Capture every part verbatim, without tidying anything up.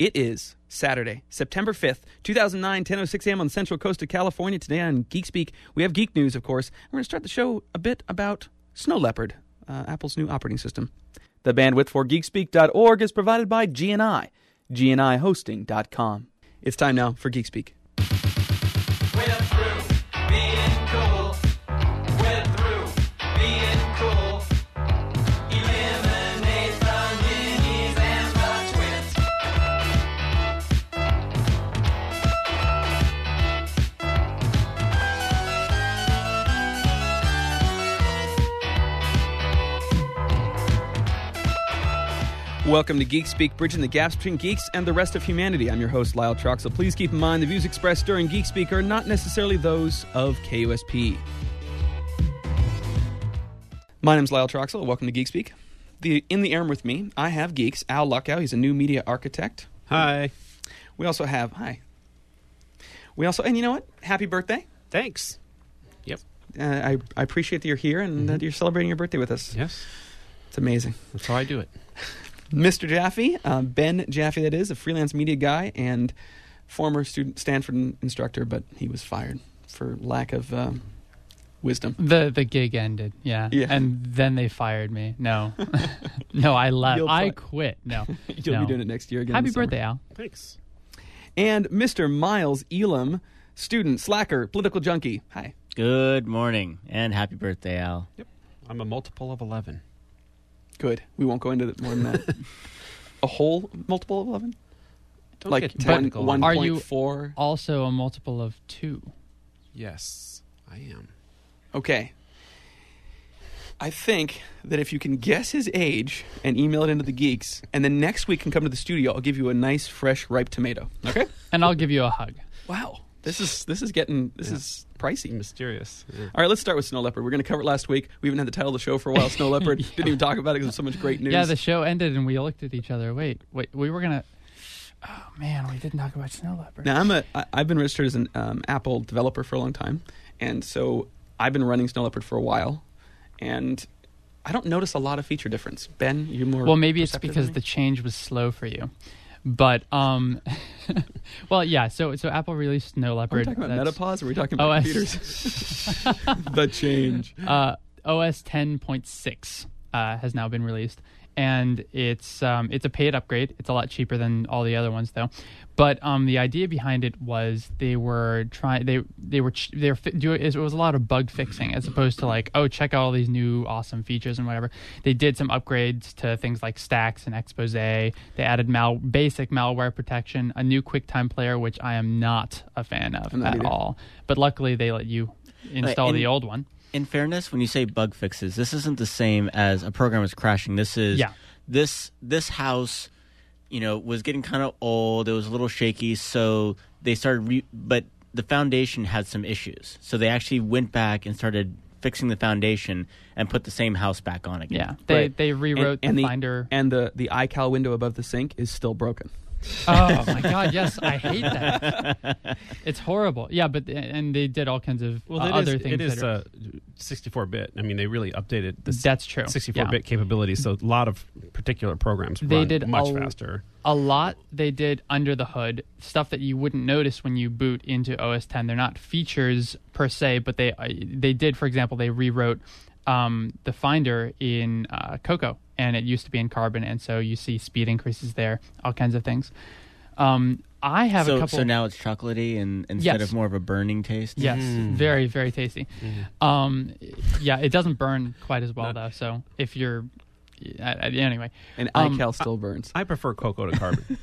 It is Saturday, September fifth, two thousand nine, ten oh six a.m. on the Central Coast of California. Today on Geek Speak, we have geek news, of course. We're going to start the show a bit about Snow Leopard, uh, Apple's new operating system. The bandwidth for geek speak dot org is provided by G N I, G N I hosting dot com. It's time now for Geek Speak. We're through being cool. We're through being cool. Eliminate the minis and the twits. Welcome to Geek Speak, bridging the gaps between geeks and the rest of humanity. I'm your host, Lyle Troxel. Please keep in mind the views expressed during Geek Speak are not necessarily those of K U S P. My name's Lyle Troxel. Welcome to Geek Speak. The, in the air with me, I have geeks. Al Luckow, he's a new media architect. Hi. We also have, hi. We also, and you know what? Happy birthday. Thanks. Yep. Uh, I, I appreciate that you're here and Mm-hmm. that you're celebrating your birthday with us. Yes. It's amazing. That's how I do it. Mister Jaffe, uh, Ben Jaffe, that is, a freelance media guy and former student Stanford instructor, but he was fired for lack of um, wisdom. The the gig ended, yeah. Yeah. And then they fired me. No. no, I left. You'll I try- quit. No. You'll no. be doing it next year again. Happy in the summer. birthday, Al. Thanks. And Mister Miles Elam, student, slacker, political junkie. Hi. Good morning, and happy birthday, Al. Yep. I'm a multiple of eleven. Good. We won't go into it more than that. A whole multiple of eleven? Don't Like get one, technical. one Are point you- four? Also a multiple of two. Yes, I am. Okay. I think that if you can guess his age and email it into the geeks, and then next week can come to the studio, I'll give you a nice, fresh, ripe tomato. Okay? And I'll give you a hug. Wow. This is this is getting this Yeah. is pricey. Mysterious. Yeah. All right, let's start with Snow Leopard. We're going to cover it last week. We even had the title of the show for a while, Snow Leopard. Yeah. Didn't even talk about it because there's so much great news. Yeah, the show ended and we looked at each other. Wait, wait, we were going to... Oh, man, we didn't talk about Snow Leopard. Now, I'm a, I, I've been registered as an um, Apple developer for a long time, and so I've been running Snow Leopard for a while, and I don't notice a lot of feature difference. Ben, you more Well, maybe it's perceptive because than me? the change was slow for you. But, um... well, yeah, so so Apple released Snow Are we Leopard. talking about That's- Metapause, or are we talking about O S computers? The change. uh, O S ten point six uh, has now been released, and it's um, it's a paid upgrade. It's a lot cheaper than all the other ones, though. But um, the idea behind it was they were trying they they were ch- they were fi- do it was a lot of bug fixing as opposed to like, oh, check out all these new awesome features and whatever. They did some upgrades to things like stacks and expose. They added mal- basic malware protection, a new QuickTime player, which I am not a fan of I'm not at either. all. But luckily, they let you install and- the old one. In fairness, when you say bug fixes, this isn't the same as a program is crashing. This is Yeah. this this house, you know, was getting kind of old. It was a little shaky, so they started. Re- but the foundation had some issues, so they actually went back and started fixing the foundation and put the same house back on again. Yeah, they Right. they rewrote and, and the the Finder. and the the iCal window above the sink is still broken. Oh my God! Yes, I hate that. It's horrible. Yeah, but and they did all kinds of Well, uh, that other is, things. it is that are, uh, sixty-four bit. I mean, they really updated the That's true. sixty-four Yeah. bit capabilities, so a lot of particular programs They run did much a- faster. a lot they did under the hood, stuff that you wouldn't notice when you boot into O S ten. They're not features per se, but they uh, they did. For example, they rewrote um, the Finder in uh, Cocoa, and it used to be in Carbon, and so you see speed increases there, all kinds of things. Um, I have so a couple. so now it's chocolatey and instead Yes. of more of a burning taste. Yes, Mm. very, very tasty. Mm. Um, yeah, it doesn't burn quite as well No. though. So if you're, uh, anyway, And Um, iCal still burns. I prefer cocoa to carbon.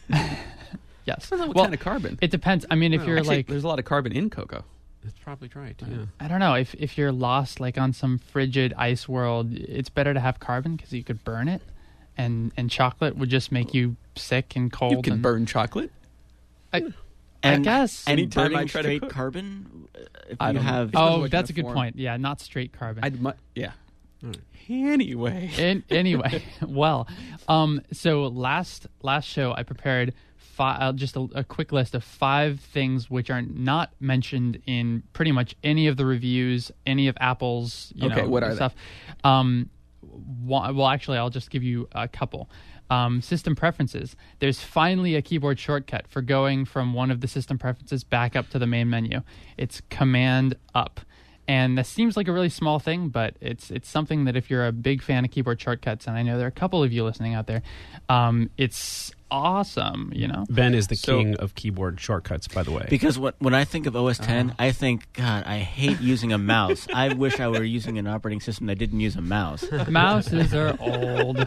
yes. Depends on what Well, kind of carbon. it depends. I mean, if Well, you're Actually, like, there's a lot of carbon in cocoa. That's probably right. Yeah. I don't know, if if you're lost like on some frigid ice world, it's better to have carbon because you could burn it, and and chocolate would just make you sick and cold. You can and, burn chocolate. I, I And, guess. and Anytime I burning try to straight cook- carbon, uh, if I you don't know. have depends oh, what that's kind a of good form. point. Yeah, not straight carbon. I'd mu- yeah. All right. Anyway. In, anyway, well, um, so last last show I prepared fi- uh, just a, a quick list of five things which are not mentioned in pretty much any of the reviews, any of Apple's you Okay, know what are they? stuff. Um, one, well, actually, I'll just give you a couple. Um, system preferences. There's finally a keyboard shortcut for going from one of the system preferences back up to the main menu. It's Command Up. And that seems like a really small thing, but it's it's something that if you're a big fan of keyboard shortcuts, and I know there are a couple of you listening out there, um, it's awesome, you know? Ben is the So- king of keyboard shortcuts, by the way. Because when, when I think of O S ten, Uh-huh. I think, God, I hate using a mouse. I wish I were using an operating system that didn't use a mouse. Mouses are old.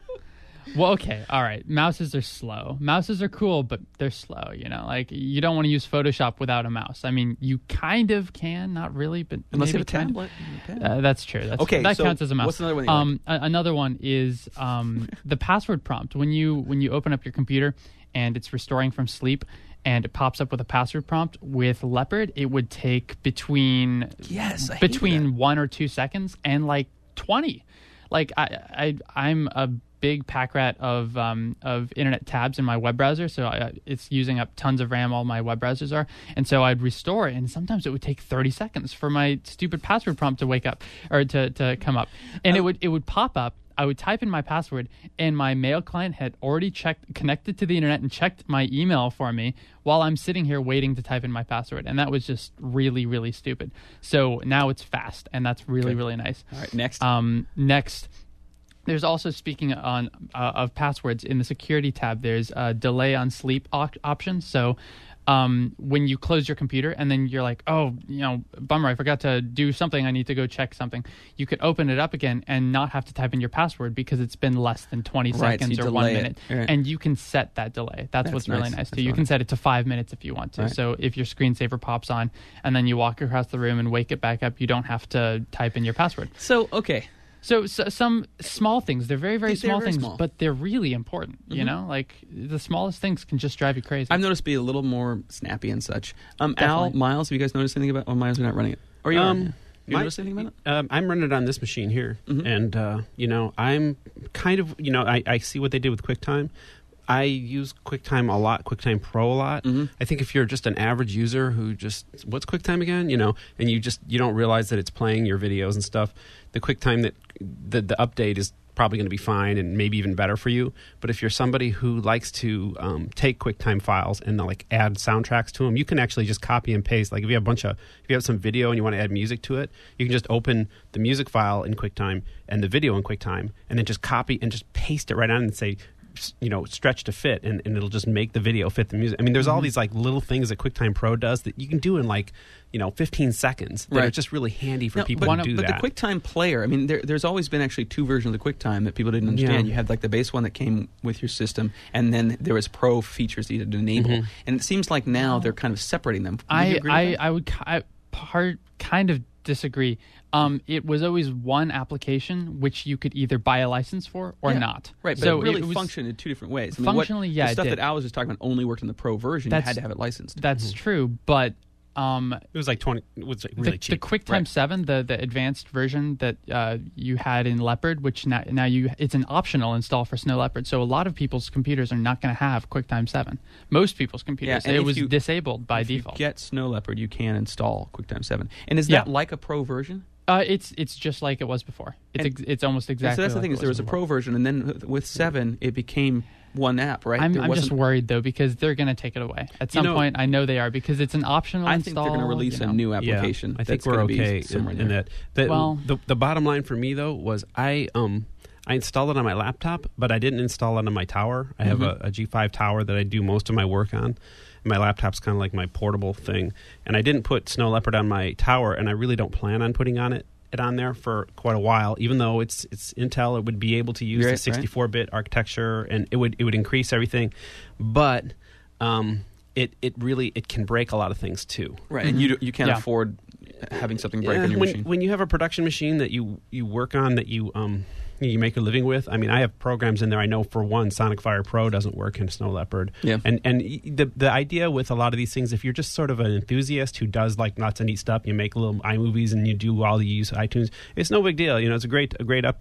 Well, okay, all right. Mouses are slow. Mouses are cool, but they're slow, you know? Like, you don't want to use Photoshop without a mouse. I mean, you kind of can, not really, but Unless you maybe have a kind of. tablet. and a Uh, pad. that's true. That's Okay, that so counts as a mouse. what's another one that you um, a- another one is um, the password prompt. When you when you open up your computer and it's restoring from sleep, and it pops up with a password prompt with Leopard, it would take between Yes, I hated between that. one or two seconds and like twenty. Like I, I I'm a big pack rat of um, of internet tabs in my web browser, so I, it's using up tons of RAM. All my web browsers are, and so I'd restore it, and sometimes it would take thirty seconds for my stupid password prompt to wake up or to, to come up, and it would it would pop up. I would type in my password, and my mail client had already checked, connected to the internet, and checked my email for me while I'm sitting here waiting to type in my password, and that was just really, really stupid. So now it's fast, and that's really, Okay. really nice. All right, next. Um, next, there's also, speaking on uh, of passwords, in the security tab, there's a delay on sleep op- option. So um, when you close your computer and then you're like, oh, you know, bummer, I forgot to do something. I need to go check something. You could open it up again and not have to type in your password because it's been less than twenty Right, so seconds you or one delay it. minute. Right. And you can set that delay. That's, That's what's really nice. nice too. That's You really can set it to five minutes if you want to. Right. So if your screensaver pops on and then you walk across the room and wake it back up, you don't have to type in your password. so, okay. So, so some small things, they're very, very They're small very things, small. but they're really important, you Mhm. know? Like, the smallest things can just drive you crazy. I've noticed be a little more snappy and such. Um, Al, Definitely. Miles, have you guys noticed anything about? Oh, Miles, you're not running it. Or you Um, are? You my- noticed anything about it? Um, I'm running it on this machine here, Mhm. and uh, you know, I'm kind of, you know, I, I see what they did with QuickTime. I use QuickTime a lot, QuickTime Pro a lot. Mhm. I think if you're just an average user who just, what's QuickTime again? You know, and you just you don't realize that it's playing your videos and stuff. The QuickTime that the the update is probably going to be fine and maybe even better for you. But if you're somebody who likes to um, take QuickTime files and like add soundtracks to them, you can actually just copy and paste. Like if you have a bunch of, if you have some video and you want to add music to it, you can just open the music file in QuickTime and the video in QuickTime, and then just copy and just paste it right on and say, you know, stretch to fit, and, and it'll just make the video fit the music. I mean, there's all these like little things that QuickTime Pro does that you can do in like, you know, fifteen seconds that are Right. just really handy for No, people but, to do but that. the QuickTime player, I mean, there, there's always been actually two versions of the QuickTime that people didn't understand. Yeah. You had like the base one that came with your system, and then there was Pro features that you had to enable. Mhm. And it seems like now they're kind of separating them. Would you I, agree with I, that? I would ki- I, part, kind of disagree. Um, it was always one application which you could either buy a license for or Yeah. not. Right, but so it really it was, functioned in two different ways. I mean, what- Functionally, yeah, the it stuff did. that Al was just talking about only worked in the Pro version. That's- you had to have it licensed. That's true, but um, it was like twenty. It was like really the, cheap. the QuickTime Right. seven, the, the advanced version that uh, you had in Leopard, which now, now you it's an optional install for Snow Leopard. So a lot of people's computers are not going to have QuickTime seven. Most people's computers, and it if was you- disabled by if default. you get Snow Leopard, you can install QuickTime seven. And is Yeah. that like a Pro version? Uh, it's it's just like it was before. It's And- ex- it's almost Yeah, exactly. so that's the like thing it is there was a before. Pro version, and then with- with seven, it became one app, right? I'm, There I'm just wasn't- worried though because they're going to take it away at You some know- point. I know they are because it's an optional I think install. they're going to release you know. a new Yeah, application. I think that's we're gonna be okay somewhere in, in in there. that. The, Well- the the bottom line for me though was I um I installed it on my laptop, but I didn't install it on my tower. I have Mhm. a, a G five tower that I do most of my work on. My laptop's kind of like my portable thing, and I didn't put Snow Leopard on my tower, and I really don't plan on putting on it. It on there for quite a while, even though it's it's Intel, it would be able to use Right, the right. sixty-four bit architecture, and it would it would increase everything, but um, it it really it can break a lot of things too. Right, and you you can't Yeah. afford having something break Yeah, on your when, machine. when you have a production machine that you you work on that you um you make a living with. I mean, I have programs in there. I know for one, Sonic Fire Pro doesn't work in Snow Leopard. Yeah. And and y- the the idea with a lot of these things, if you're just sort of an enthusiast who does like lots of neat stuff, you make little iMovies and you do all you use iTunes. It's no big deal. You know, it's a great a great update.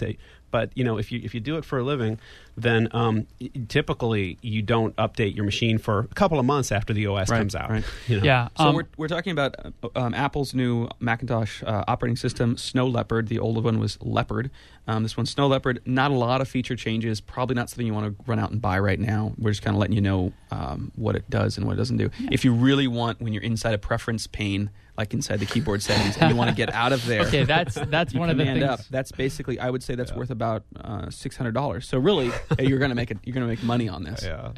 But you know, if you if you do it for a living, then um, typically you don't update your machine for a couple of months after the O S Right, comes out. right. You know? Yeah. So um, we're we're talking about uh, um, Apple's new Macintosh uh, operating system, Snow Leopard. The old one was Leopard. Um, this one's Snow Leopard. Not a lot of feature changes. Probably not something you want to run out and buy right now. We're just kind of letting you know um, what it does and what it doesn't do. If you really want, when you're inside a preference pane, like inside the keyboard settings, and you want to get out of there. Okay, that's that's you one of the command things. up. That's basically, I would say, that's worth about uh, six hundred dollars. So really, you're gonna make it. You're gonna make money on this. Yeah.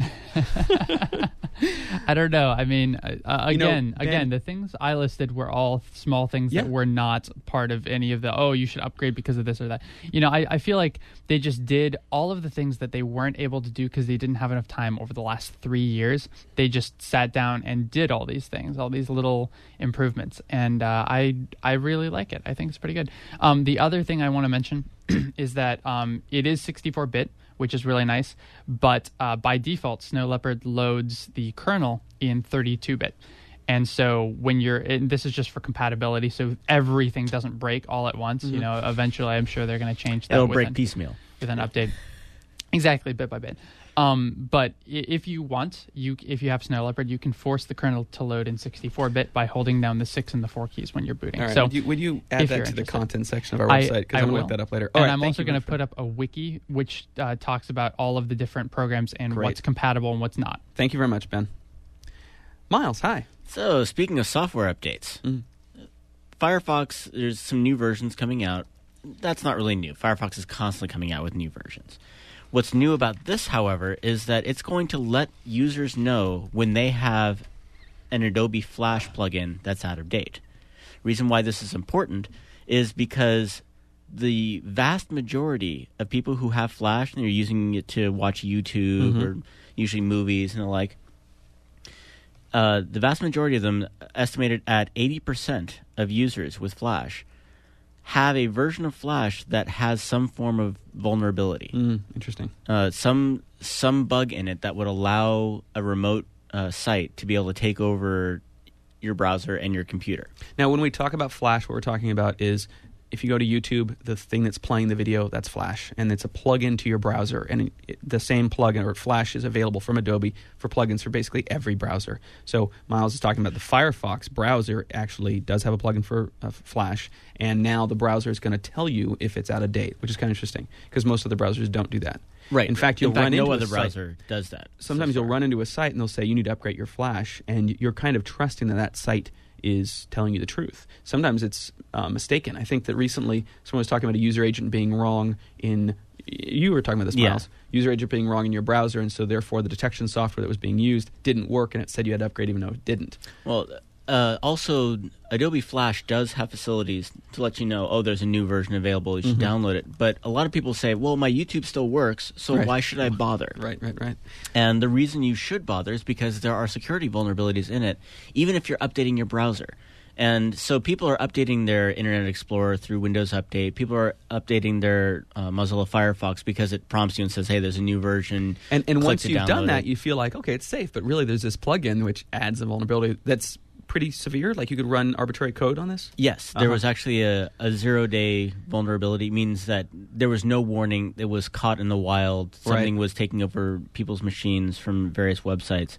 I don't know. I mean, uh, uh, You know, again, Ben- again, the things I listed were all small things Yeah. that were not part of any of the, oh, you should upgrade because of this or that. You know, I, I feel like they just did all of the things that they weren't able to do because they didn't have enough time over the last three years. They just sat down and did all these things, all these little improvements. And uh, I, I really like it. I think it's pretty good. Um, the other thing I want to mention is that um, it is sixty-four bit, which is really nice. But uh, by default, Snow Leopard loads the kernel in thirty-two bit. And so when you're, and this is just for compatibility, so everything doesn't break all at once. You know, eventually I'm sure they're going to change that It'll with break an, piecemeal. with an update. Exactly, bit by bit. Um, but i- if you want, you if you have Snow Leopard, you can force the kernel to load in sixty-four bit by holding down the six and the four keys when you're booting. All right. So would, you, would you add if that you're to the interested. content section of our I- website? Because I I'm going to will. look that up later. All and right, I'm thank also you going to very put up a wiki which uh, talks about all of the different programs and Great. what's compatible and what's not. Thank you very much, Ben. Miles, hi. So, speaking of software updates, Mm. Firefox, there's some new versions coming out. That's not really new. Firefox is constantly coming out with new versions. What's new about this, however, is that it's going to let users know when they have an Adobe Flash plugin that's out of date. Reason why this is important is because the vast majority of people who have Flash and they're using it to watch YouTube or usually movies and the like, uh, the vast majority of them, estimated at eighty percent of users with Flash, have a version of Flash that has some form of vulnerability, Mm, interesting. uh, some some bug in it that would allow a remote uh, site to be able to take over your browser and your computer. Now, when we talk about Flash, what we're talking about is if you go to YouTube, the thing that's playing the video, that's Flash, and it's a plug-in to your browser, and it, it, the same plugin or Flash is available from Adobe for plugins for basically every browser. So Miles is talking about the Firefox browser actually does have a plugin for uh, Flash, and now the browser is going to tell you if it's out of date, which is kind of interesting because most of the browsers don't do that. In fact, you'll In fact, run no into other a site- browser does that. Sometimes So you'll far. run into a site and they'll say you need to upgrade your Flash, and you're kind of trusting that that site is telling you the truth. Sometimes it's uh, mistaken. I think that recently someone was talking about a user agent being wrong in. You were talking about this, Yeah. Miles. User agent being wrong in your browser, and so therefore the detection software that was being used didn't work, and it said you had to upgrade even though it didn't. Well, uh, also, Adobe Flash does have facilities to let you know, oh, there's a new version available, you should download it. But a lot of people say, well, my YouTube still works, so Right. why should I bother? Right, right, right. And the reason you should bother is because there are security vulnerabilities in it, even if you're updating your browser. And so people are updating their Internet Explorer through Windows Update. People are updating their uh, Mozilla Firefox because it prompts you and says, hey, there's a new version. And and Click once to you've done download that, it. you feel like, okay, it's safe, but really there's this plugin which adds a vulnerability that's pretty severe. Like you could run arbitrary code on this. Yes, there Uh-huh. was actually a, a zero-day vulnerability. It means that there was no warning. It was caught in the wild. Something Right. was taking over people's machines from various websites.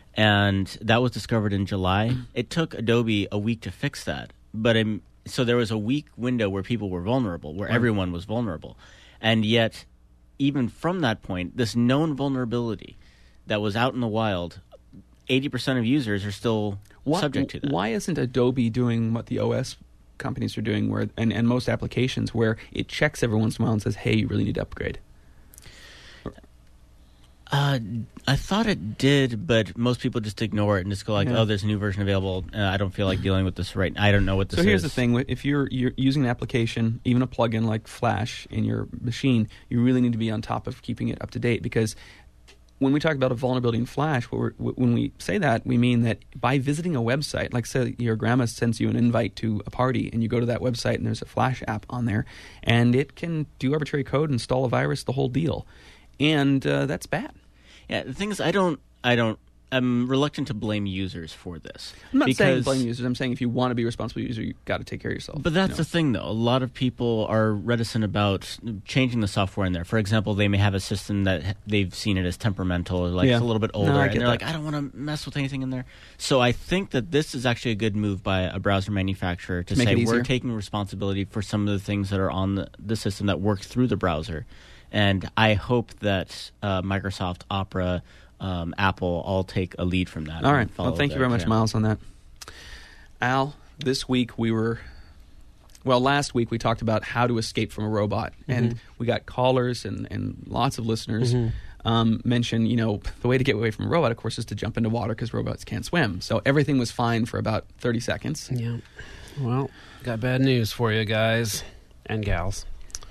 And that was discovered in July. It took Adobe a week to fix that. But um, so there was a week window where people were vulnerable, where everyone was vulnerable. And yet, even from that point, this known vulnerability that was out in the wild, eighty percent of users are still Why, subject to that. Why isn't Adobe doing what the O S companies are doing, where and, and most applications, where it checks every once in a while and says, "Hey, you really need to upgrade"? Uh, I thought it did, but most people just ignore it and just go like, Yeah. "Oh, there's a new version available. Uh, I don't feel like dealing with this right. I don't know what this So is." here's the thing: if you're you're using an application, even a plugin like Flash in your machine, you really need to be on top of keeping it up to date, because when we talk about a vulnerability in Flash, what we're, when we say that, we mean that by visiting a website, like say your grandma sends you an invite to a party, and you go to that website and there's a Flash app on there, and it can do arbitrary code, install a virus, the whole deal, and uh, that's bad. Yeah, the thing is, I don't, I don't I'm reluctant to blame users for this. I'm not saying because- blame users. I'm saying if you want to be a responsible user, you got to take care of yourself. But that's you know? the thing, though. A lot of people are reticent about changing the software in there. For example, they may have a system that they've seen it as temperamental, or like Yeah. it's a little bit older, No, I and get they're that. like, I don't want to mess with anything in there. So I think that this is actually a good move by a browser manufacturer to Make say it easier. we're taking responsibility for some of the things that are on the, the system that work through the browser. And I hope that uh, Microsoft, Opera, um, Apple all take a lead from that. All and right. follow Well, thank you their very much, example. Miles, on that. Al, this week we were, well, last week we talked about how to escape from a robot. And we got callers and, and lots of listeners um, mention, you know, the way to get away from a robot, of course, is to jump into water because robots can't swim. So everything was fine for about thirty seconds. Yeah. Well, got bad news for you guys and gals.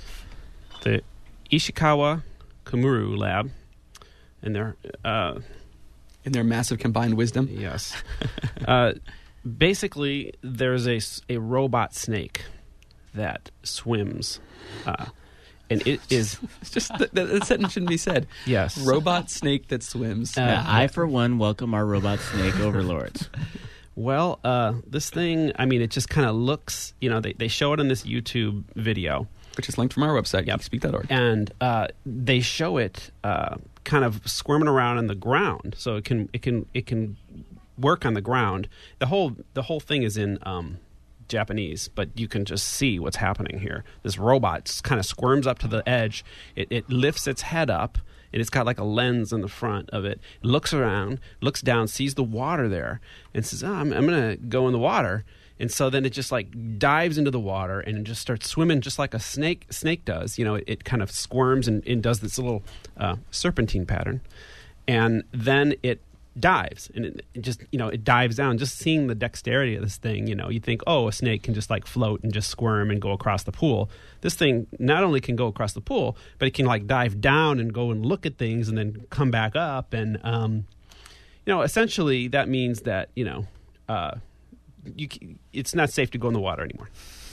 The Ishikawa Komuru Lab and their uh, In their massive combined wisdom. yes, uh, basically there's a s- a robot snake that swims, uh, and it is It's just that, that, that sentence shouldn't be said. yes Robot snake that swims. Uh, Yeah, I, for one, welcome our robot snake overlords. Well, uh, this thing, I mean, it just kind of looks, you know, they, they show it in this YouTube video, which is linked from our website, Yep. geekspeak dot org. and uh, they show it uh, kind of squirming around on the ground, so it can it can it can work on the ground. The whole the whole thing is in um, Japanese, but you can just see what's happening here. This robot kind of squirms up to the edge. It, it lifts its head up. And it's got like a lens in the front of it. It looks around, looks down, sees the water there, and says, oh, I'm, I'm going to go in the water. And so then it just like dives into the water and it just starts swimming just like a snake snake does. You know, it, it kind of squirms and, and does this little uh, serpentine pattern. And then it dives and it, it just, you know, it dives down. Just seeing the dexterity of this thing, you know, you think, oh, a snake can just like float and just squirm and go across the pool. This thing not only can go across the pool, but it can like dive down and go and look at things and then come back up. And, um, you know, essentially that means that, you know, uh, you, c- it's not safe to go in the water anymore.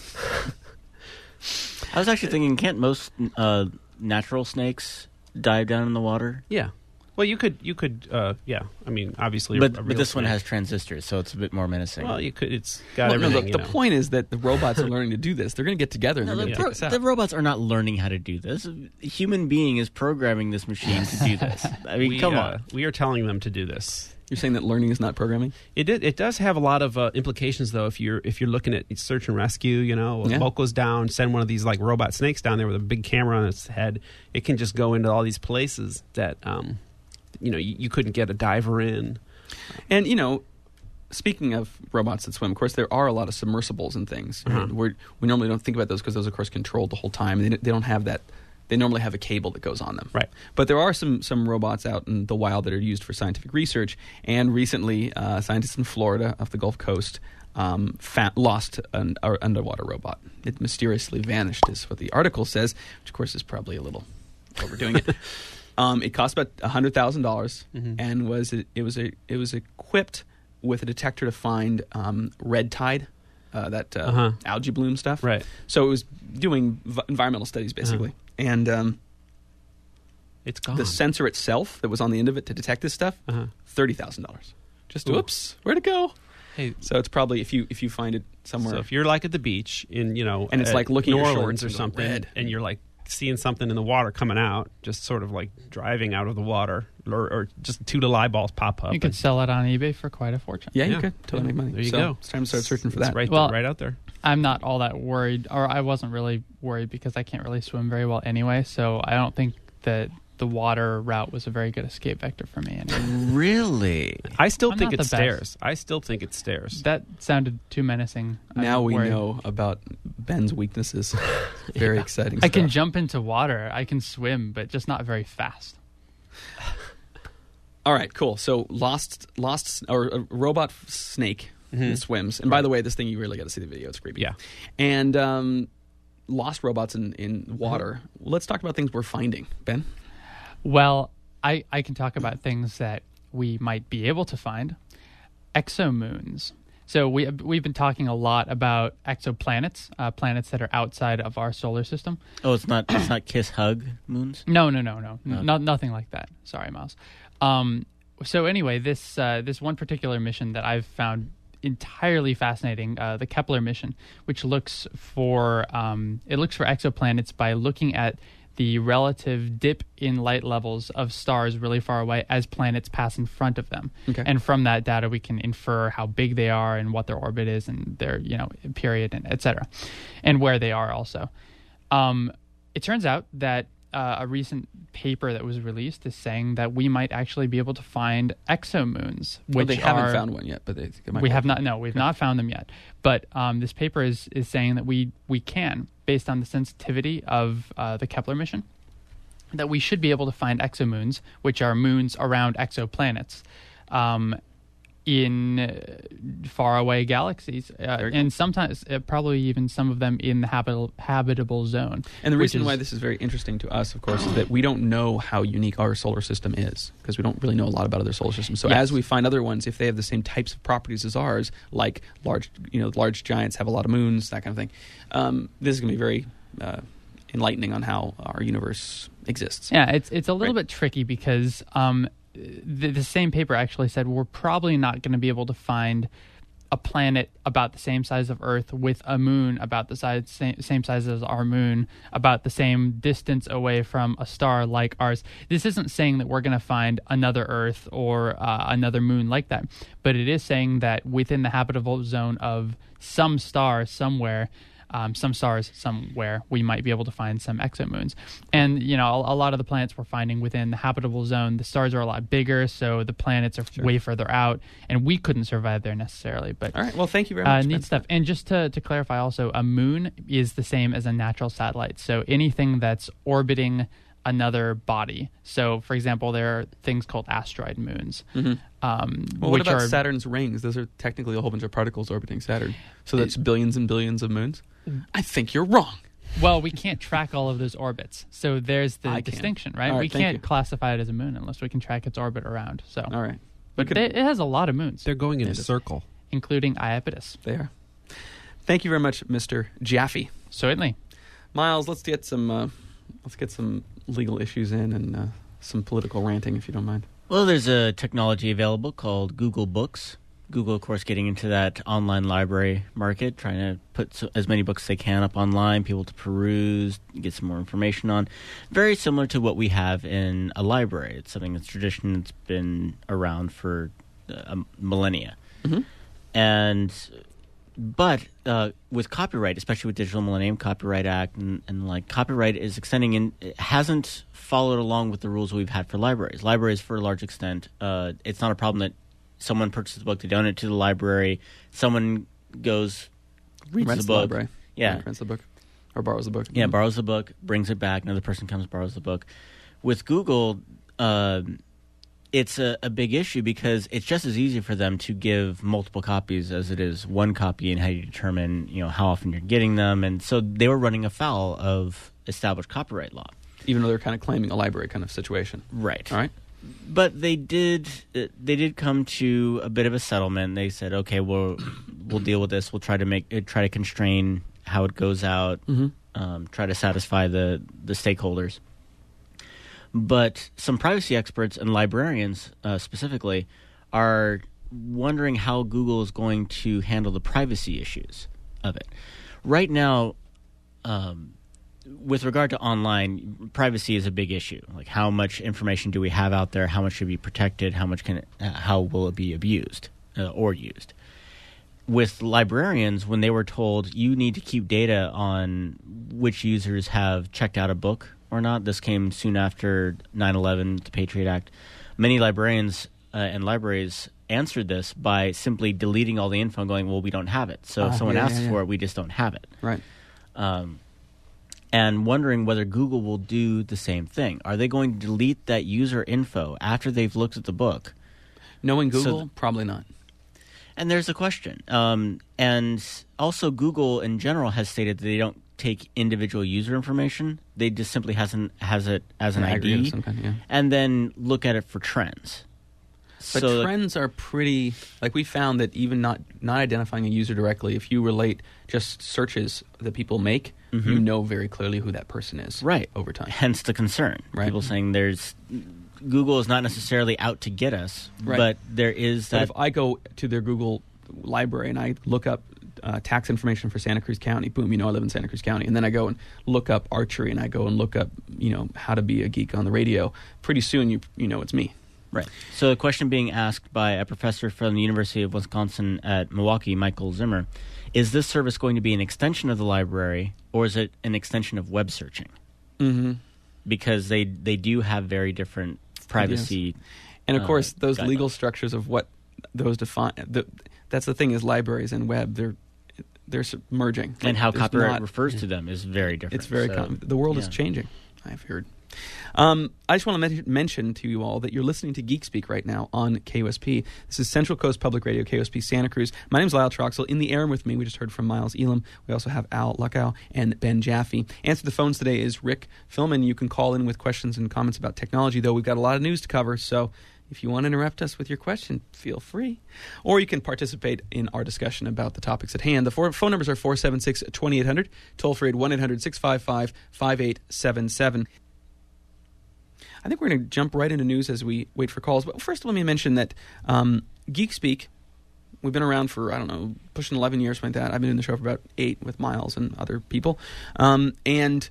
I was actually thinking, can't most uh, natural snakes dive down in the water? Yeah. Well, you could, you could, uh, yeah. I mean, obviously, a- But a but real this one snake- has transistors, so it's a bit more menacing. Well, you could. It's got Well, no, everything. the, you the know. point is that the robots are learning to do this. They're going to get together and No, they're the, going to pro- take this out. the robots are not learning how to do this. A human being is programming this machine to do this. I mean, we, come uh, on. we are telling them to do this. You're saying that learning is not programming? It did, it does have a lot of uh, implications, though. If you're if you're looking at search and rescue, you know, Yeah. a boat goes down, send one of these like robot snakes down there with a big camera on its head. It can just go into all these places that um, you know you, you couldn't get a diver in. And, you know, speaking of robots that swim, of course, there are a lot of submersibles and things. Uh-huh. And we're, we normally don't think about those because those, of course, controlled the whole time. They, they don't have that. They normally have a cable that goes on them. Right. But there are some, some robots out in the wild that are used for scientific research. And recently, uh, scientists in Florida off the Gulf Coast um, fa- lost an uh, underwater robot. It mysteriously vanished, is what the article says, which, of course, is probably a little overdoing it. Um, it cost about one hundred thousand dollars Mhm. and was it, it was a it was equipped with a detector to find um, red tide, uh, that uh, Uh-huh. algae bloom stuff. Right. So it was doing v- environmental studies basically, Uh-huh. and um, It's gone. the sensor itself that was on the end of it to detect this stuff, uh-huh. thirty thousand dollars. Just Ooh. whoops, where'd it go? Hey, So it's probably if you if you find it somewhere. so if you're like at the beach in you know And it's at like looking at New your Orleans shorts or and something, red. and you're like seeing something in the water coming out, just sort of like driving out of the water, or, or just two little eyeballs pop up. You could and- sell it on eBay for quite a fortune. yeah, you Yeah. could totally make money. There you So go. It's time to start searching for It's that. right, Well- there, right out there. I'm not all that worried, or I wasn't really worried because I can't really swim very well anyway. So I don't think that the water route was a very good escape vector for me. Anyway. Really? I still I'm think not it's the best. stairs. I still think it's stairs. That sounded too menacing. I'm Now we worried. know about Ben's weaknesses. Very exciting. I can stuff. jump into water. I can swim, but just not very fast. All right, cool. So lost, lost, or a robot f- snake Mhm. that swims. And by the way, this thing you really got to see the video. It's creepy. Yeah. And um, lost robots in in water. Well, let's talk about things we're finding, Ben. Well, I, I can talk about things that we might be able to find. Exomoons. So we we've been talking a lot about exoplanets, uh, planets that are outside of our solar system. Oh, it's not. It's not kiss hug moons. No, no, no, no, Okay. no, nothing like that. Sorry, Miles. Um, so anyway, this uh, this one particular mission that I've found entirely fascinating, uh, the Kepler mission, which looks for um, it looks for exoplanets by looking at the relative dip in light levels of stars really far away as planets pass in front of them. Okay. And from that data, we can infer how big they are and what their orbit is and their, you know, period, and et cetera, and where they are also. Um, it turns out that uh, a recent paper that was released is saying that we might actually be able to find exomoons, which Well, they haven't are, found one yet, but they, it might we be- have not. No, we've not found them yet. But um, this paper is is saying that we we can, based on the sensitivity of uh, the Kepler mission, that we should be able to find exomoons, which are moons around exoplanets, um, in uh, faraway galaxies, uh, Very cool. and sometimes uh, probably even some of them in the habitable habitable zone. And the which reason is- why this is very interesting to us, of course, is that we don't know how unique our solar system is because we don't really know a lot about other solar systems. So Yes. as we find other ones, if they have the same types of properties as ours, like large, you know, large giants have a lot of moons, that kind of thing, um, this is going to be very uh, enlightening on how our universe exists. Yeah, it's it's a little Right. bit tricky because um, the, the same paper actually said we're probably not going to be able to find a planet about the same size of Earth with a moon about the size same, same size as our moon, about the same distance away from a star like ours. This isn't saying that we're going to find another Earth or uh, another moon like that, but it is saying that within the habitable zone of some star somewhere, Um, some stars somewhere, we might be able to find some exomoons. And, you know, a, a lot of the planets we're finding within the habitable zone, the stars are a lot bigger, so the planets are way further out, and we couldn't survive there necessarily. But All right. Well, thank you very uh, much. neat Vince. stuff. And just to, to clarify also, a moon is the same as a natural satellite. So anything that's orbiting another body. So, for example, there are things called asteroid moons. Um, Well, what which about are, Saturn's rings? Those are technically a whole bunch of particles orbiting Saturn. So that's billions and billions of moons? I think you're wrong. Well, we can't track all of those orbits. So there's the I can. distinction, right? All right, we thank can't you. classify it as a moon unless we can track its orbit around. So, All right. But could- it, it has a lot of moons, They're going in a It is. circle. including Iapetus. They are. Thank you very much, Mister Jaffe. Certainly. Miles, let's get some uh, let's get some legal issues in and uh, some political ranting, if you don't mind. Well, there's a technology available called Google Books. Google, of course, getting into that online library market, trying to put so, as many books as they can up online, people to peruse, get some more information on. Very similar to what we have in a library. It's something that's tradition that's been around for uh, millennia. Mm-hmm. And but uh, with copyright, especially with Digital Millennium Copyright Act and, and like copyright is extending in, it hasn't followed along with the rules we've had for libraries. Libraries, for a large extent, uh, it's not a problem that someone purchases a book, they donate it to the library, someone goes, reads Rents the book. library. Yeah. Right, rents the book. Or borrows the book. Yeah, borrows the book, brings it back, another person comes, borrows the book. With Google, uh, it's a, a big issue because it's just as easy for them to give multiple copies as it is one copy, and how you determine, you know, how often you're getting them. And so they were running afoul of established copyright law. Even though they're kind of claiming a library kind of situation. Right. All right. But they did uh, they did come to a bit of a settlement. They said, okay, we'll we'll deal with this. We'll try to make it, try to constrain how it goes out. Mm-hmm. Um, try to satisfy the the stakeholders. But some privacy experts and librarians uh, specifically are wondering how Google is going to handle the privacy issues of it. Right now, um, with regard to online, privacy is a big issue. Like, how much information do we have out there? How much should be protected? How much can it, uh, how will it be abused uh, or used? With librarians, when they were told you need to keep data on which users have checked out a book or not, this came soon after nine eleven, the Patriot Act. Many librarians uh, and libraries answered this by simply deleting all the info and going, well, we don't have it. So Ah, if someone yeah, asks yeah, yeah. for it, we just don't have it. Right. Um, and wondering whether Google will do the same thing. Are they going to delete that user info after they've looked at the book? Knowing So Google, th- probably not. And there's a question. Um, and also, Google in general has stated that they don't take individual user information. They just simply has an, has it as an, aggregate I D of some kind, yeah. and then look at it for trends. But So, like, trends are pretty, like we found that even not, not identifying a user directly, if you relate just searches that people make, you know very clearly who that person is. Mm-hmm. Right. Over time. hence the concern. Right. People saying there's Google is not necessarily out to get us, Right. but there is But that. if I go to their Google library and I look up uh, tax information for Santa Cruz County, boom, you know I live in Santa Cruz County, and then I go and look up archery and I go and look up, you know, how to be a geek on the radio, pretty soon you you know it's me. Right. So a question being asked by a professor from the University of Wisconsin at Milwaukee, Michael Zimmer, is this service going to be an extension of the library or is it an extension of web searching? Mm-hmm. Because they, they do have very different privacy. And of uh, course, those guidelines. legal structures of what those define. The, that's the thing is libraries and web, they're they're merging. And how There's copyright not- refers to them is very different. It's very So, com- the world is yeah. changing, I've heard. Um, I just want to men- mention to you all that you're listening to Geek Speak right now on K O S P. This is Central Coast Public Radio, K O S P Santa Cruz. My name's Lyle Troxel. In the air with me, we just heard from Miles Elam. We also have Al Luckow and Ben Jaffe. Answer the phones today is Rick Philman. You can call in with questions and comments about technology, though we've got a lot of news to cover, so if you want to interrupt us with your question, feel free. Or you can participate in our discussion about the topics at hand. The four, phone numbers are four seven six, two eight zero zero, toll free at one eight hundred six five five five eight seven seven. I think we're going to jump right into news as we wait for calls. But first, let me mention that um, Geek Speak, we've been around for, I don't know, pushing eleven years, something like that. I've been in the show for about eight with Miles and other people. Um, and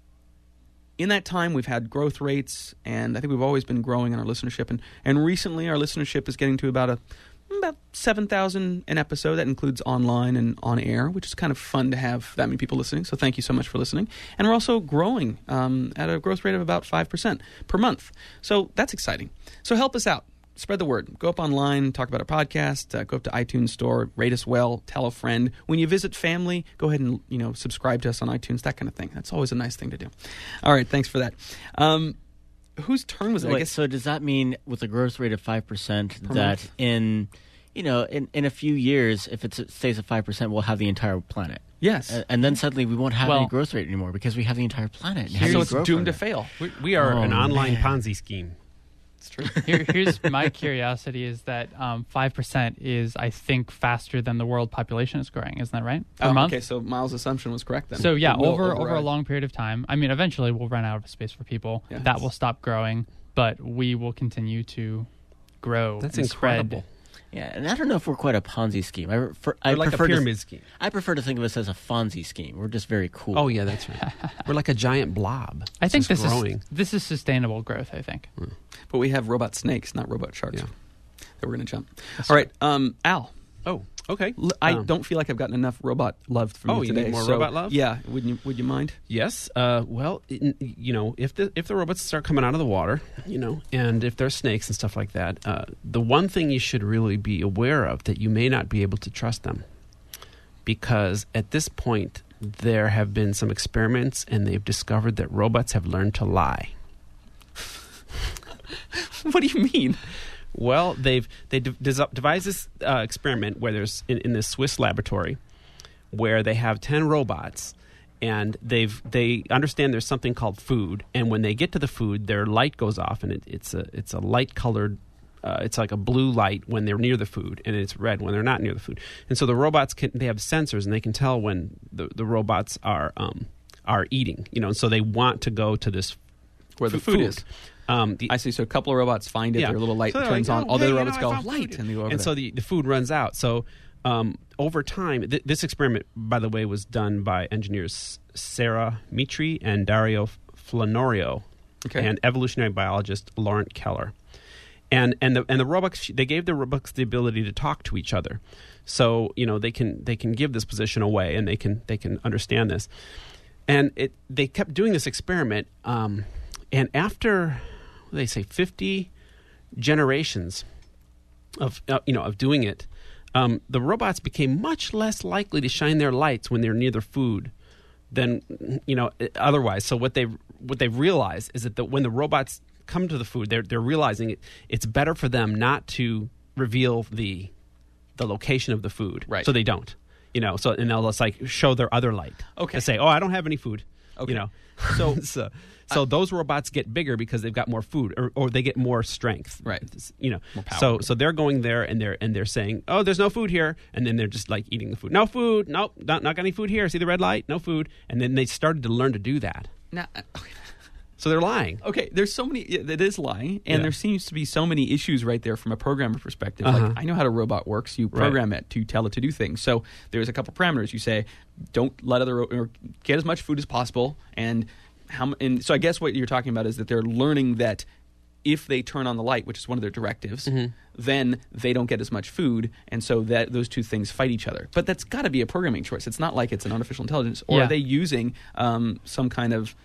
in that time, we've had growth rates, and I think we've always been growing in our listenership. And, and recently, our listenership is getting to about a about seven thousand an episode. That includes online and on air, which is kind of fun to have that many people listening. So thank you so much for listening. And we're also growing um, at a growth rate of about five percent per month. So that's exciting. So help us out. Spread the word. Go up online, talk about our podcast, uh, go up to iTunes Store, rate us well, tell a friend. When you visit family, go ahead and you know subscribe to us on iTunes, that kind of thing. That's always a nice thing to do. All right, thanks for that. Um, whose turn was it? I Wait, guess so does that mean with a growth rate of five percent Per that month. in, you know, in, in a few years, if it stays at five percent, we'll have the entire planet? yes. Uh, and then suddenly we won't have Well- any growth rate anymore because we have the entire planet. and have so any it's growth doomed to rate. fail. We, we are Oh, an online man. Ponzi scheme. It's true. Here, here's my curiosity: is that um, five percent is, I think, faster than the world population is growing. Isn't that right? Per Oh, month. okay, so Miles' assumption was correct then. So yeah, It will over over a override. long period of time. I mean, eventually we'll run out of space for people. Yeah. That will stop growing, but we will continue to grow. That's and incredible. Spread. Yeah, and I don't know if we're quite a Ponzi scheme. I, prefer, I We're like a prefer pyramid to, scheme. I prefer to think of us as a Fonzie scheme. We're just very cool. Oh yeah, that's right. We're like a giant blob. I think just this growing. is this is sustainable growth. I think. But we have robot snakes, not robot sharks. Yeah. That we're going to jump. All right, um, Al. Oh, okay. L- I Um, don't feel like I've gotten enough robot love from Oh, you you today. need more so- robot love? Yeah. Would you Would you mind? Yes. Uh, well, it, you know, if the if the robots start coming out of the water, you know, and if there's snakes and stuff like that, uh, the one thing you should really be aware of that you may not be able to trust them, because at this point there have been some experiments and they've discovered that robots have learned to lie. What do you mean? Well, they've they de- des- devised this uh, experiment where there's in, in this Swiss laboratory where they have ten robots, and they've they understand there's something called food, and when they get to the food, their light goes off, and it, it's a it's a light colored. Uh, it's like a blue light when they're near the food, and it's red when they're not near the food. And so the robots can they have sensors, and they can tell when the, the robots are um, are eating. You know, and so they want to go to this Where the fu- food is. Um, the, I see. So a couple of robots find it. Yeah. Their little light So they're turns like, on. "Oh, All the hey, other you know, robots I go found light, food." and they go over and there. so the, the food runs out. So um, over time, th- this experiment, by the way, was done by engineers Sarah Mitri and Dario Flanorio, Okay. and evolutionary biologist Laurent Keller. And and the and the robots, they gave the robots the ability to talk to each other. So you know they can they can give this position away, and they can they can understand this. And it they kept doing this experiment, um, and after they say fifty generations of uh, you know of doing it, um, the robots became much less likely to shine their lights when they're near their food than you know otherwise. So what they what they've realized is that the, when the robots come to the food, they're they're realizing it, it's better for them not to reveal the the location of the food, Right. So they don't, you know. So and they'll just like show their other light. Okay. They say, "Oh, I don't have any food," Okay. you know. So- so so those robots get bigger because they've got more food, or, or they get more strength, Right. You know. More power. So so they're going there and they're and they're saying, "Oh, there's no food here," and then they're just like eating the food. No food. Nope. Not not got any food here. See the red light? No food. And then they started to learn to do that. Now, So So they're lying. Okay, there's so many. It is lying, and Yeah. there seems to be so many issues right there from a programmer perspective. Uh-huh. Like, I know how a robot works. You program it to tell it to do things. So there's a couple parameters. You say, don't let other ro- or get as much food as possible, and how. m- And so I guess what you're talking about is that they're learning that if they turn on the light, which is one of their directives, Mm-hmm. then they don't get as much food, and so that those two things fight each other. But that's got to be a programming choice. It's not like it's an artificial intelligence, or Yeah. are they using um, some kind of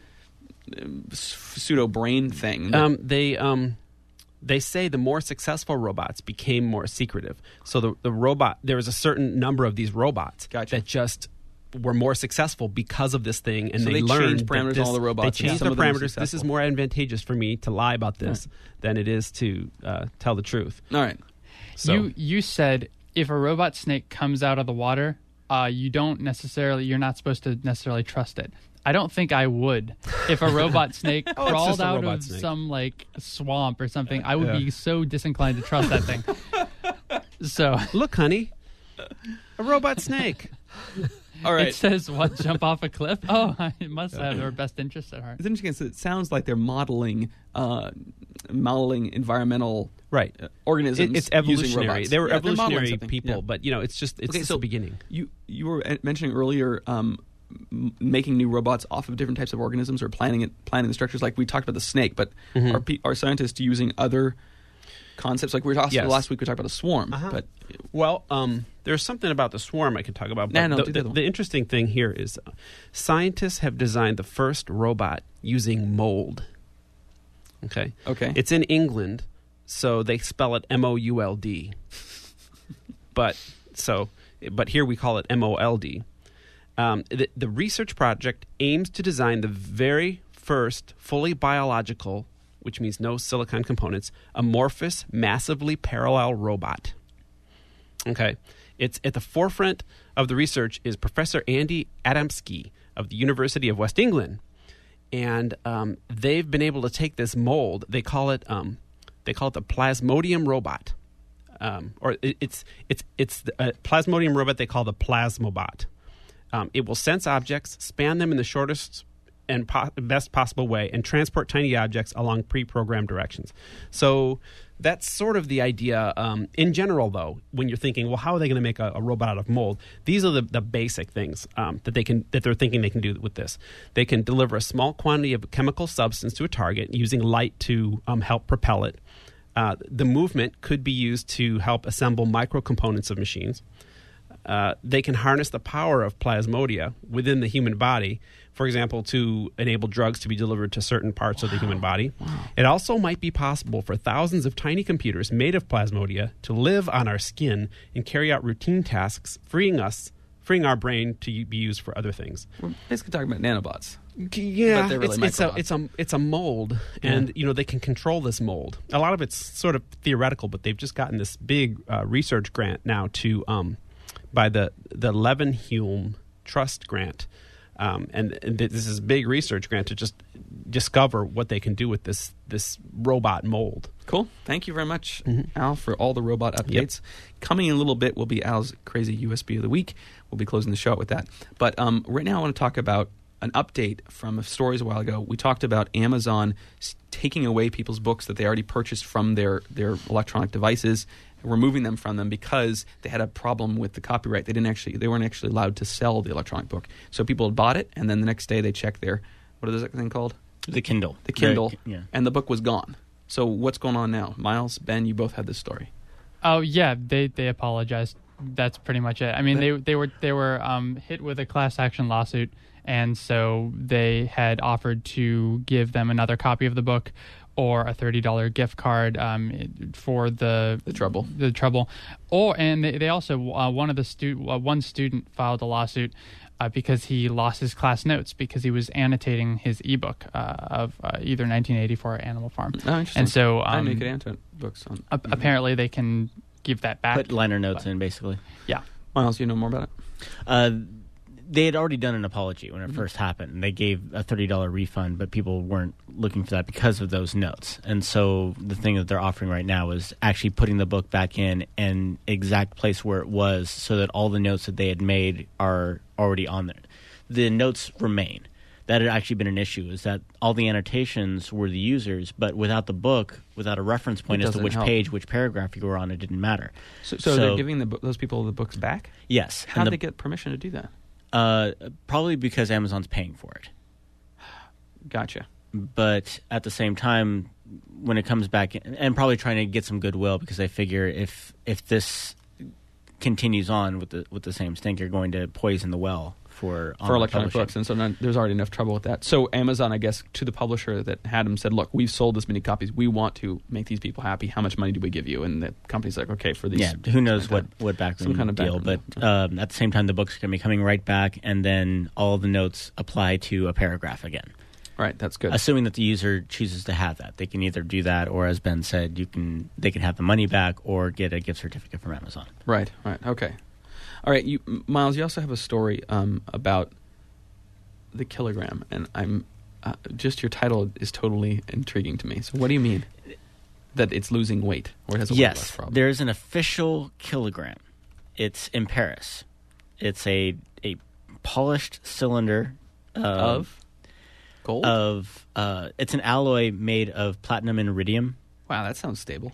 pseudo brain thing? Um, they um, they say the more successful robots became more secretive. So the the robot there was a certain number of these robots Gotcha. that just were more successful because of this thing, and So they, they learned changed that parameters on this- all the robots, They and changed some the of them were parameters. This is successful. more advantageous for me to lie about this than it is to uh, tell the truth. All right. So You you said if a robot snake comes out of the water, uh, you don't necessarily you're not supposed to necessarily trust it. I don't think I would. If a robot snake Oh, it's crawled just a out robot of snake. some like swamp or something, I would Yeah. be so disinclined to trust that thing. So look, honey, a robot snake. All right. it says what? Jump off a cliff? Oh, it must have their best interests at heart. It's interesting. 'Cause it sounds like they're modeling, uh, modeling environmental Right. uh, organisms. It, it's using evolutionary. robots. They were Yeah, they're modeling evolutionary something. people, Yeah. but you know, it's just it's Okay, just so the beginning. You you were uh, mentioning earlier um, m- making new robots off of different types of organisms, or planning it, planning the structures. Like we talked about the snake, but Mhm. are pe- are scientists using other concepts? Like we were talking Yes. last week, we talked about a swarm, Uh-huh. but Well, um, there's something about the swarm I could talk about. Nah, But no, the, do the the, other one. the interesting thing here is uh, scientists have designed the first robot using mold. Okay. okay, It's in England, so they spell it M O U L D. But so, but here we call it M O L D. Um, the, the research project aims to design the very first fully biological, which means no silicon components, amorphous, massively parallel robot. Okay. It's at the forefront of the research is Professor Andy Adamski of the University of West England. And um, they've been able to take this mold. They call it um, they call it the Plasmodium robot, um, or it, it's it's it's the uh, Plasmodium robot. They call the Plasmobot. Um, it will sense objects, span them in the shortest and po- best possible way, and transport tiny objects along pre-programmed directions. So that's sort of the idea. Um, in general, though, when you're thinking, well, how are they going to make a, a robot out of mold? These are the, the basic things um, that they can that they're thinking they can do with this. They can deliver a small quantity of a chemical substance to a target using light to um, help propel it. Uh, the movement could be used to help assemble micro-components of machines. Uh, they can harness the power of plasmodia within the human body, for example, to enable drugs to be delivered to certain parts of the human body. It also might be possible for thousands of tiny computers made of plasmodia to live on our skin and carry out routine tasks, freeing us, freeing our brain to be used for other things. we're basically talking about nanobots. Yeah, But they're really it's, it's a microbots. it's a it's a mold, and you know they can control this mold. A lot of it's sort of theoretical, but they've just gotten this big uh, research grant now to um, by the the Levenhulme Trust grant, um, and, and this is a big research grant to just discover what they can do with this this robot mold. Cool. Thank you very much, Mm-hmm. Al, for all the robot updates. Coming in a little bit will be Al's crazy U S B of the week. We'll be closing the show out with that. But um, right now I want to talk about an update from stories a while ago. We talked about Amazon s- taking away people's books that they already purchased from their, their electronic devices, removing them from them because they had a problem with the copyright. They didn't actually, they weren't actually allowed to sell the electronic book. So people had bought it, and then the next day they checked their, what is that thing called? The Kindle. The Kindle, Very- yeah. and the book was gone. So what's going on now? Miles, Ben, you both had this story. Oh yeah, they they apologized. That's pretty much it. I mean, they they were they were um, hit with a class action lawsuit, and so they had offered to give them another copy of the book or a thirty dollar gift card um, for the The trouble. the trouble, or and they, they also uh, one of the stu- uh, one student filed a lawsuit. Uh, because he lost his class notes because he was annotating his ebook uh, of uh, either nineteen eighty-four or Animal Farm. Oh, interesting. And so I um, didn't know you could annotate books on. ap- apparently they can give that back. Put liner notes in, basically. Yeah. Miles, you know more about it? Uh, they had already done an apology when it Mm-hmm. first happened. And they gave a thirty dollar refund, but people weren't looking for that because of those notes. And so the thing that they're offering right now is actually putting the book back in an exact place where it was so that all the notes that they had made are already on there. The notes remain. that had actually been an issue, is that all the annotations were the users, but without the book, without a reference point It as to doesn't which help. page, which paragraph you were on, it didn't matter. So, so, they're giving the, bo- those people the books back? Yes. How and did the- they get permission to do that? Uh, probably because Amazon's paying for it. Gotcha. But at the same time, when it comes back, and probably trying to get some goodwill, because they figure if if this continues on with the with the same stink, you're going to poison the well for For online electronic publishing. books, and so none, there's already enough trouble with that. So Amazon, I guess, to the publisher that had them said, "Look, we've sold this many copies. We want to make these people happy. How much money do we give you?" And the company's like, "Okay, for these." Yeah, who knows like what that. what backroom Some kind of deal, backroom but deal. um, at the same time, the books are going to be coming right back, and then all the notes apply to a paragraph again. Right, that's good. Assuming that the user chooses to have that, they can either do that, or as Ben said, you can they can have the money back or get a gift certificate from Amazon. Right, right, okay. All right, you, Miles, you also have a story um, about the kilogram, and I'm uh, just your title is totally intriguing to me. So, what do you mean that it's losing weight, or it has a weight loss Yes, problem? there's an official kilogram. It's in Paris. It's a a polished cylinder uh, of gold. of uh, it's an alloy made of platinum and iridium. Wow, that sounds stable.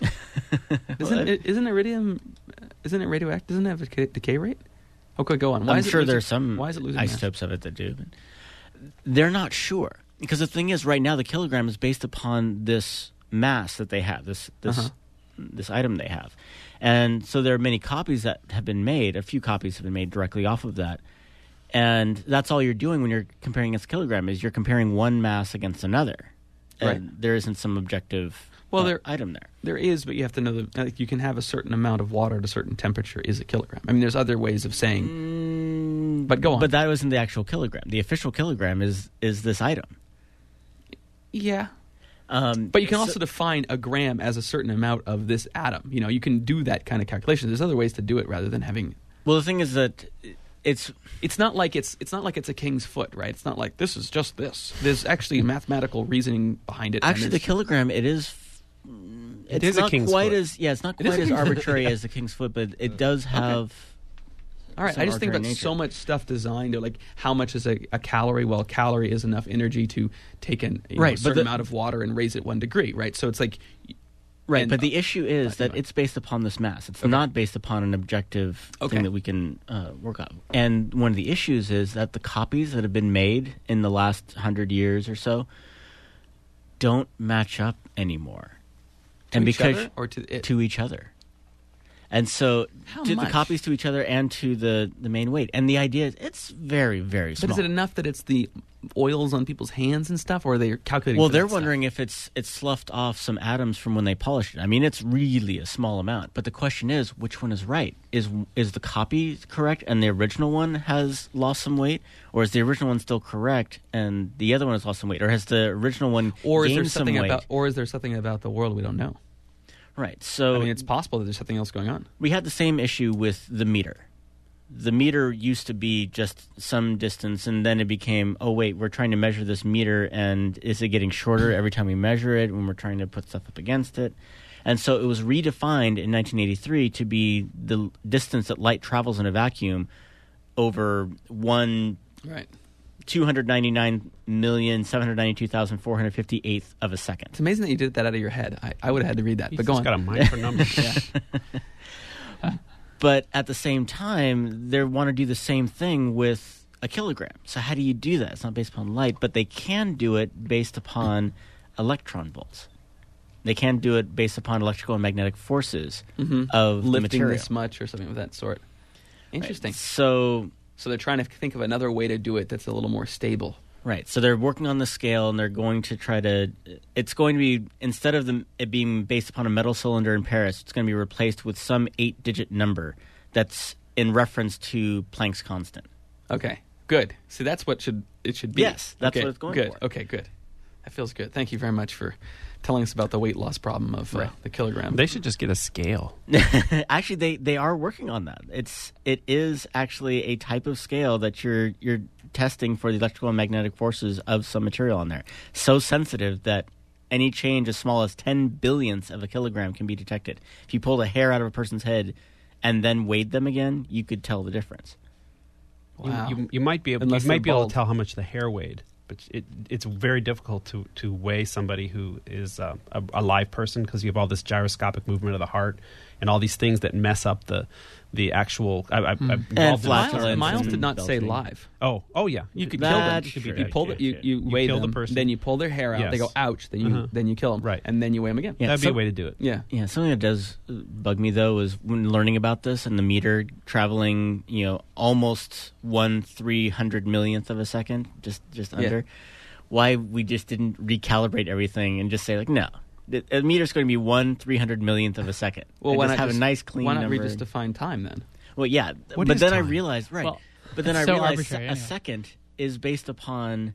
isn't it, isn't iridium? Isn't it radioactive? Doesn't it have a decay- decay rate? Okay, go on. Why I'm is it sure losing- there's some Why is it losing mass? isotopes of it that do. But they're not sure, because the thing is, right now the kilogram is based upon this mass that they have, this this Uh-huh. this item they have, and so there are many copies that have been made. A few copies have been made directly off of that, and that's all you're doing when you're comparing against kilogram is you're comparing one mass against another, and Right. there isn't some objective Well, uh, there- item there. There is, but you have to know that like, you can have a certain amount of water at a certain temperature is a kilogram. I mean, there's other ways of saying. Mm, But go on. But that wasn't the actual kilogram. The official kilogram is is this item. Yeah. Um, But you can so- also define a gram as a certain amount of this atom. You know, you can do that kind of calculation. There's other ways to do it rather than having. Well, the thing is that it's It's not like it's it's not like it's a king's foot, right? It's not like this is just this. There's actually mathematical reasoning behind it. and actually the there's- kilogram. It is. It's is a not king's quite foot. as yeah. It's not It is quite a as king's foot. arbitrary as the king's foot, but it does have. All right, some I just think about arbitrary so nature. much stuff designed to like how much is a, a calorie? Well, a calorie is enough energy to take an you know, Right, a but certain the- amount of water and raise it one degree, right? So it's like. Right, and- but the issue is uh, that it's based upon this mass. It's Okay. not based upon an objective Okay. thing that we can uh, work on. And one of the issues is that the copies that have been made in the last hundred years or so don't match up anymore. To and each because other or to it? to each other. And so How to much? the copies to each other and to the, the main weight. And the idea is it's very, very But small. is it enough that it's the oils on people's hands and stuff, or are they calculating? Well, for they're that stuff? wondering if it's it's sloughed off some atoms from when they polished it. I mean, it's really a small amount. But the question is, which one is right? Is is the copy correct and the original one has lost some weight, or is the original one still correct and the other one has lost some weight, or has the original one Or is gained there some something weight? about? Or is there something about the world we don't know? Right. So I mean, it's possible that there's something else going on. we had the same issue with the meter. The meter used to be just some distance, and then it became, oh, wait, we're trying to measure this meter, and is it getting shorter every time we measure it when we're trying to put stuff up against it? And so it was redefined in nineteen eighty-three to be the distance that light travels in a vacuum over one Right. two hundred ninety-nine million seven hundred ninety-two thousand four hundred fifty-eighth of a second. It's amazing that you did that out of your head. I, I would have had to read that. He's but go just on. got a mind for numbers. But at the same time, they want to do the same thing with a kilogram. So how do you do that? It's not based upon light, but they can do it based upon electron volts. They can do it based upon electrical and magnetic forces Mhm. of the Lifting material. this much or something of that sort. Interesting. Right. So So they're trying to think of another way to do it that's a little more stable. right. So they're working on the scale, and they're going to try to. It's going to be, instead of the, it being based upon a metal cylinder in Paris, it's going to be replaced with some eight-digit number that's in reference to Planck's constant. Okay. Good. See, that's what should it should be. Yes, that's Okay, what it's going good. for. Okay, good. That feels good. Thank you very much for telling us about the weight loss problem of uh, Right. the kilogram. They should just get a scale. Actually, they, they are working on that. It's it is actually a type of scale that you're you're testing for the electrical and magnetic forces of some material on there. So sensitive that any change as small as ten billionths of a kilogram can be detected. If you pulled a hair out of a person's head and then weighed them again, you could tell the difference. Wow. You, you, you might be able, Unless you might they're be able bald. to tell how much the hair weighed, but it, it's very difficult to, to weigh somebody who is uh, a, a live person because you have all this gyroscopic movement of the heart and all these things that mess up the the actual. I, I, Hmm. I've And involved in flatulence. this. Miles, Miles did and not say belching. live. Oh, oh yeah. You could That kill them. should You, be pull the, you, you You weigh kill the them, person. then you pull their hair out. They go Yes. ouch. Then you Uh-huh. then you kill them. Right. And then you weigh them again. Yeah, That'd be so- a way to do it. Yeah. Yeah, something that does bug me though is when learning about this and the meter traveling, you know, almost one three hundred millionth of a second, just just Yeah. under. Why we just didn't recalibrate everything and just say like, no, the, a meter's going to be one three hundred millionth of a second. Well, and why just not have just, a nice clean Why not number. we just define time then? Well, yeah, What but is then I time? realized right, Well, but then I it's so realized arbitrary a anyway. second is based upon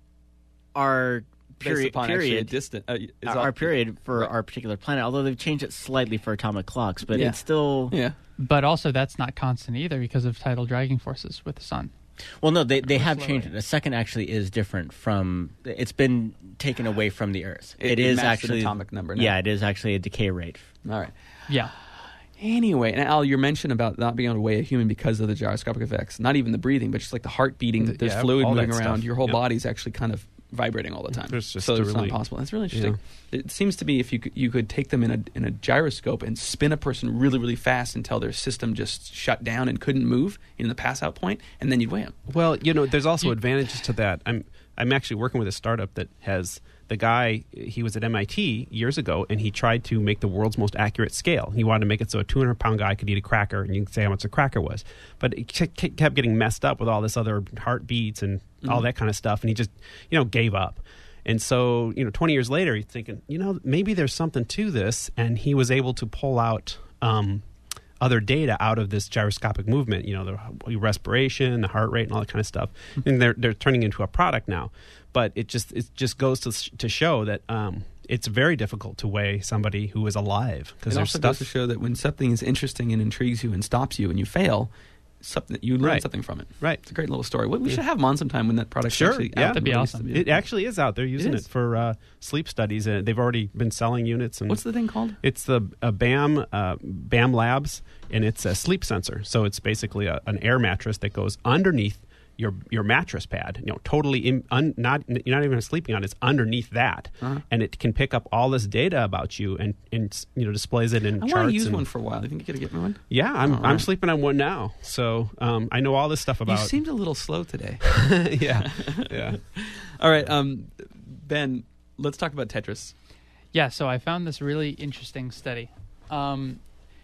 our Based peri- upon actually a period. distant. Uh, is our, all- our period for Right. our particular planet, although they've changed it slightly for atomic clocks, but Yeah. it's still Yeah. But also, that's not constant either because of tidal dragging forces with the sun. well. No, they they have slower. changed it. A second actually is different from. It's been taken away from the Earth. It- it it is matched an actually atomic number now. Yeah, it is actually a decay rate. All right. Yeah. Anyway, and Al, your mention about not being able to weigh a human because of the gyroscopic effects, not even the breathing, but just like the heart beating, The- there's yeah, fluid all moving that around, stuff. your whole Yeah. body's actually kind of vibrating all the time. There's just so a it's really- not possible. That's really interesting. It seems to be if you could, you could take them in a in a gyroscope and spin a person really really fast until their system just shut down and couldn't move in the pass out point, and then you'd weigh them. Well, you know, there's also You- advantages to that. I'm I'm actually working with a startup that has the guy. He was at M I T years ago, and he tried to make the world's most accurate scale. He wanted to make it so a two hundred pound guy could eat a cracker, and you can say how much a cracker was. But it ke- ke- kept getting messed up with all this other heartbeats and all Mhm. that kind of stuff, and he just, you know, gave up. And so, you know, twenty years later, he's thinking, you know, maybe there's something to this, and he was able to pull out um, other data out of this gyroscopic movement, you know, the respiration, the heart rate, and all that kind of stuff. And they're they're turning into a product now. But it just it just goes to sh- to show that um, it's very difficult to weigh somebody who is alive It because there's also goes stuff. to show that when something is interesting and intrigues you and stops you and you fail, something you learn Right. something from it. Right. It's a great little story. We, we Yeah. should have him on sometime when that product's Sure, actually yeah. out. That'd be and released. awesome. It actually is out. They're using it, is. for uh, sleep studies, and they've already been selling units. And What's the thing called? It's the uh, BAM uh, BAM Labs, and it's a sleep sensor. So it's basically a, an air mattress that goes underneath your your mattress pad. You know, totally in, un, not you're not even sleeping on it. It's underneath that, Uh-huh. and it can pick up all this data about you and and you know displays it in I charts. want to use and- one for a while. You think you could get me one? Yeah, I'm Oh, I'm right. sleeping on one now, so um, I know all this stuff about. You seemed a little slow today. yeah, yeah. All right, um, Ben, let's talk about Tetris. Yeah, so I found this really interesting study. Um,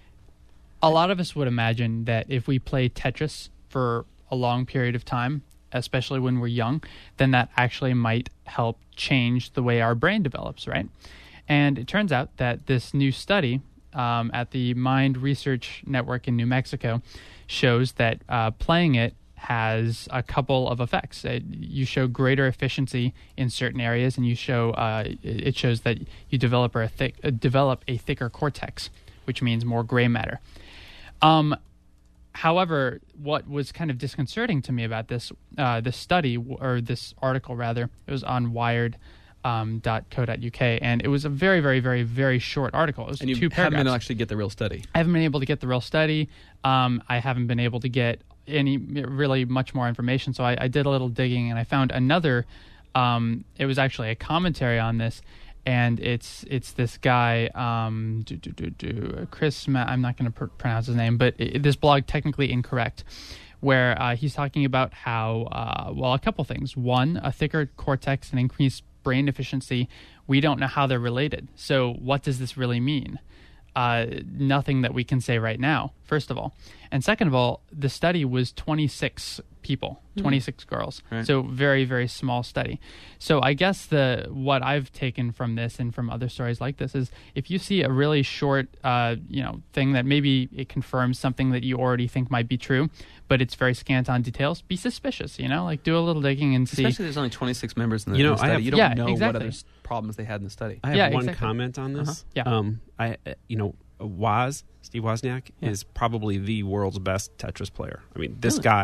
a lot of us would imagine that if we play Tetris for a long period of time, especially when we're young, then that actually might help change the way our brain develops, right? And it turns out that this new study um, at the Mind Research Network in New Mexico shows that uh, playing it has a couple of effects. It, you show greater efficiency in certain areas, and you show uh, it it shows that you develop a thick uh, develop a thicker cortex, which means more gray matter. Um, however, what was kind of disconcerting to me about this uh, this study or this article rather, it was on Wired. Um, .co.uk, and it was a very, very, very, very short article. It was And you two haven't paragraphs. been able to actually get the real study. I haven't been able to get the real study. Um, I haven't been able to get any really much more information. So I, I did a little digging, and I found another. Um, it was actually a commentary on this, and it's it's this guy, um, do, do, do, do, Chris. Ma- I'm not going to pr- pronounce his name, but it, this blog technically incorrect, where uh, he's talking about how uh, well a couple things. One, a thicker cortex and increased brain efficiency. We don't know how they're related. So what does this really mean? Uh, nothing that we can say right now, first of all. And second of all, the study was twenty-six people, twenty-six girls. Right. So very, very small study. So I guess the what I've taken from this and from other stories like this is if you see a really short, uh, you know, thing that maybe it confirms something that you already think might be true, but it's very scant on details, be suspicious, you know, like do a little digging and see. Especially there's only twenty-six members in the, You in know, the I study. have- you don't Yeah, know exactly. what other s- problems they had in the study. I have Yeah, one exactly. comment on this. Uh-huh. Yeah. Um, I, uh, you know, Woz, Steve Wozniak Yeah. is probably the world's best Tetris player. I mean, this Really? guy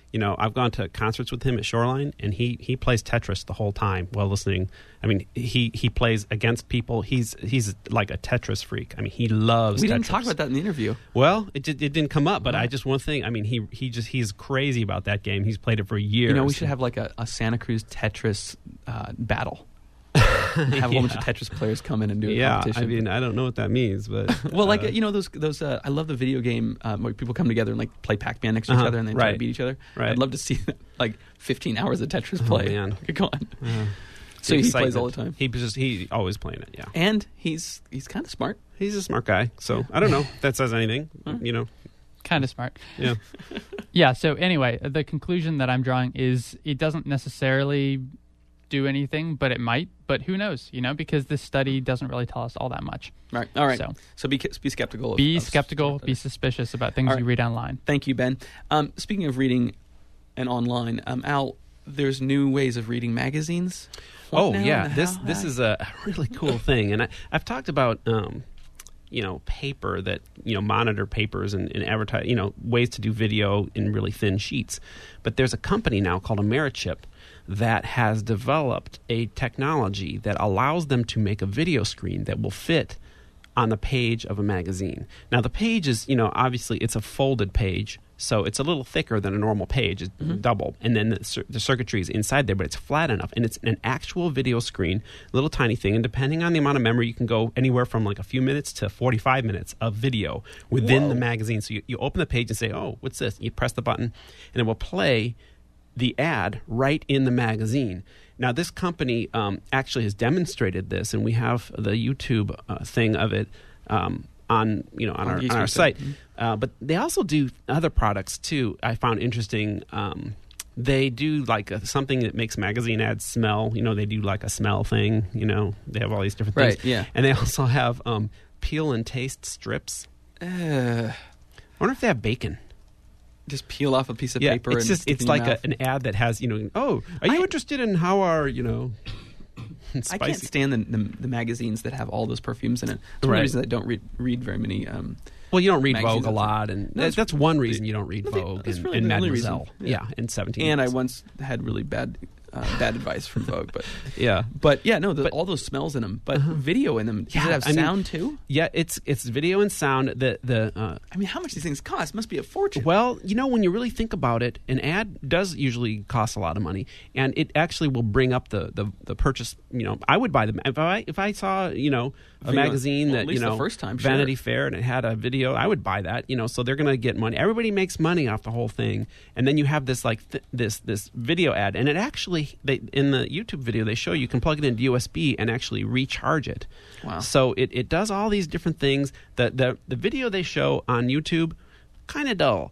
You know, I've gone to concerts with him at Shoreline, and he, he plays Tetris the whole time while listening. I mean, he, he plays against people. He's he's like a Tetris freak. I mean, he loves We Tetris. didn't talk about that in the interview. Well, it did, it didn't come up, but Oh. I just one thing. I mean, he he just he's crazy about that game. He's played it for years. You know, we should have like a, a Santa Cruz Tetris uh, battle. Have a whole bunch of Tetris players come in and do a Yeah, competition. I mean, I don't know what that means, but well, like uh, you know those those. Uh, I love the video game um, where people come together and like play Pac-Man next to Uh-huh, each other and they try to right. beat each other. Right. I'd love to see like fifteen hours of Tetris Oh, play. man. Go on. uh, So he plays excitement. all the time, He just he always playing it. Yeah, and he's he's kind of smart. he's a smart guy. So I don't know if that says anything. You know, Kind of smart. yeah. Yeah, so anyway, the conclusion that I'm drawing is it doesn't necessarily do anything, but it might. But who knows, you know, because this study doesn't really tell us all that much. Right. All right. So- So, be be skeptical. Of, Be of skeptical, be suspicious about things All right. you read online. Thank you, Ben. Um, speaking of reading and online, um, Al, there's new ways of reading magazines. What Oh now yeah, and this how? this is a really cool thing, and I, I've talked about um, you know paper that you know monitor papers and, and advertise you know ways to do video in really thin sheets, but there's a company now called Americhip that has developed a technology that allows them to make a video screen that will fit on the page of a magazine. Now the page is, you know, obviously it's a folded page, so it's a little thicker than a normal page, it's Mm-hmm. double, and then the, cir- the circuitry is inside there, but it's flat enough, and it's an actual video screen, little tiny thing, and depending on the amount of memory, you can go anywhere from like a few minutes to forty-five minutes of video within Whoa. the magazine. So you, you open the page and say, oh, what's this? You press the button, and it will play the ad right in the magazine. Now, this company um, actually has demonstrated this, and we have the YouTube uh, thing of it um, on you know on, On our, Geek on our Speak, site. Uh, but they also do other products too. I found interesting. Um, they do like a, something that makes magazine ads smell. You know, they do like a smell thing. You know, they have all these different things. Right, yeah. And they also have um, peel and taste strips. Uh, I wonder if they have bacon. just peel off a piece of Yeah, paper. it's and just stick it's in your like mouth. a, an ad that has you know. Oh, are you I- interested in how our you know? Spicy. I can't stand the, the the magazines that have all those perfumes in it. It's one of Right. the reasons I don't read read very many. Um, Well, you don't read magazines Vogue a that's- lot, and No, that's, that's one reason you don't read I think Vogue that's and, really and the only reason. Mademoiselle. Yeah. Yeah, in seventeen. and I minutes. once had really bad uh, bad advice from Vogue, but yeah. but yeah, no, the, But- all those smells in them, but video in them. Does Yeah, it have I mean- sound too? Yeah, it's it's video and sound. The the uh, I mean, how much these things cost? Must be a fortune. well, you know, when you really think about it, an ad does usually cost a lot of money, and it actually will bring up the, the, the purchase. You know, I would buy them if I if I saw you know a Video- magazine well, at that least you the know first time, sure. Vanity Fair and it had a video. I would buy that. You know, so they're going to get money. Everybody makes money off the whole thing, and then you have this like th- this this video ad, and it actually they in the YouTube video they show you can plug it into U S B and actually recharge it. Wow. So it, it does all these different things. The the the video they show on YouTube, kind of dull.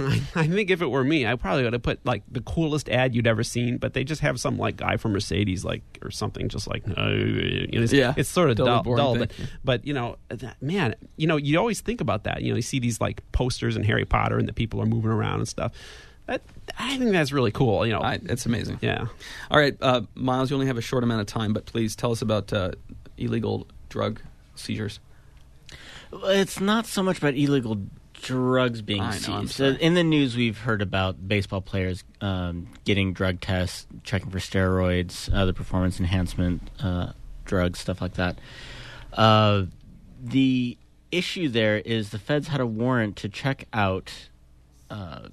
I think if it were me, I probably would have put like the coolest ad you'd ever seen. But they just have some like guy from Mercedes, like or something, just like uh, you know, it's, Yeah. it's sort of Dull, dull. boring dull thing, but, yeah. but you know, that, man, you know, you always think about that. You know, you see these like posters in Harry Potter, and the people are moving around and stuff. That, I think that's really cool. You know, I, it's amazing. yeah. All right, uh, Miles, you only have a short amount of time, but please tell us about uh, illegal drug seizures. It's not so much about illegal drugs being I know, I'm seized. So sorry. in the news, we've heard about baseball players um, getting drug tests, checking for steroids, other performance enhancement uh, drugs, stuff like that. Uh, the issue there is the feds had a warrant to check out, uh,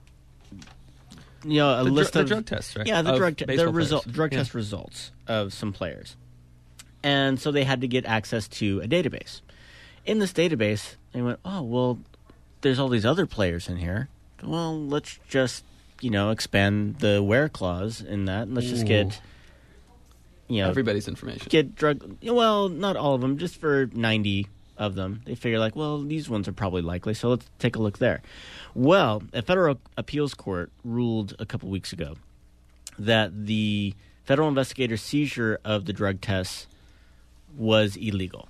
you know, a The, dr- list the of drug tests, right? yeah, the Of drug te- the baseball result players. drug Yeah. test results of some players, and so they had to get access to a database. In this database, they went, "Oh, well, there's all these other players in here. Well, let's just, you know, expand the where clause in that. And let's just get, you know, Everybody's information. get drug. Well, not all of them, just for ninety of them. They figure like, well, these ones are probably likely, so let's take a look there. Well, a federal appeals court ruled a couple weeks ago that the federal investigator's seizure of the drug tests was illegal.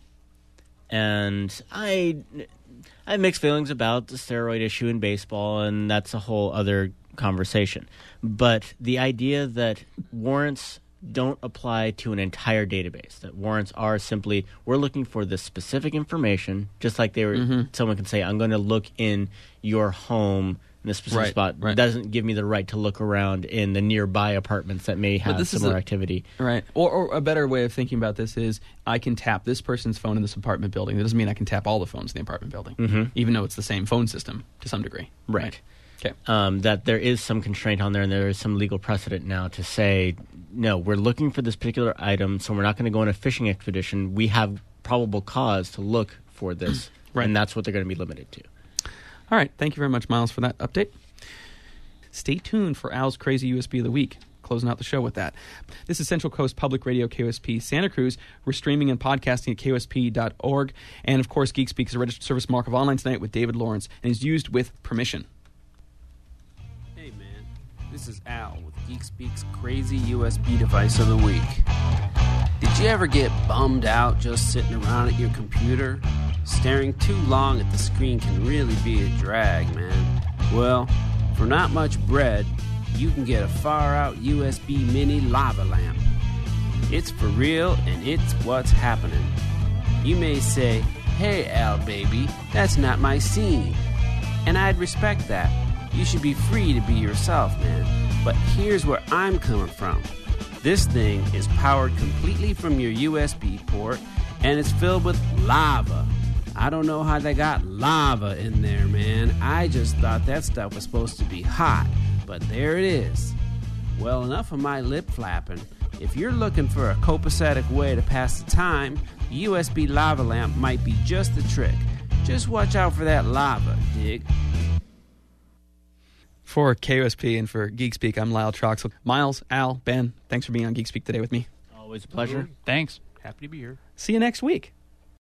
And I, I have mixed feelings about the steroid issue in baseball, and that's a whole other conversation. But the idea that warrants don't apply to an entire database, that warrants are simply, we're looking for this specific information, just like they were, someone can say, I'm going to look in your home in this specific Right, spot right. doesn't give me the right to look around in the nearby apartments that may have this is similar a- activity. Right. Or, or a better way of thinking about this is I can tap this person's phone in this apartment building. That doesn't mean I can tap all the phones in the apartment building, Mm-hmm. even though it's the same phone system to some degree. Right. Okay. Um, that there is some constraint on there, and there is some legal precedent now to say, no, we're looking for this particular item, so we're not going to go on a fishing expedition. We have probable cause to look for this, Right. and that's what they're going to be limited to. All right. Thank you very much, Miles, for that update. Stay tuned for Al's Crazy U S B of the Week. Closing out the show with that. This is Central Coast Public Radio, K O S P Santa Cruz. We're streaming and podcasting at K O S P dot org. And, of course, Geek Speak is a registered service mark of Online Tonight with David Lawrence and is used with permission. Hey man, this is Al with GeekSpeak's Crazy U S B Device of the Week. Did you ever get bummed out just sitting around at your computer? Staring too long at the screen can really be a drag, man. Well, for not much bread, you can get a far-out U S B mini lava lamp. It's for real and it's what's happening. You may say, hey Al baby, that's not my scene. And I'd respect that. You should be free to be yourself, man. But here's where I'm coming from. This thing is powered completely from your U S B port, and it's filled with lava. I don't know how they got lava in there, man. I just thought that stuff was supposed to be hot, but there it is. Well, enough of my lip flapping. If you're looking for a copacetic way to pass the time, the U S B lava lamp might be just the trick. Just watch out for that lava, dig? For K O S P and for Geek Speak, I'm Lyle Troxel. Miles, Al, Ben, thanks for being on Geek Speak today with me. Always a pleasure. Thanks. Happy to be here. See you next week.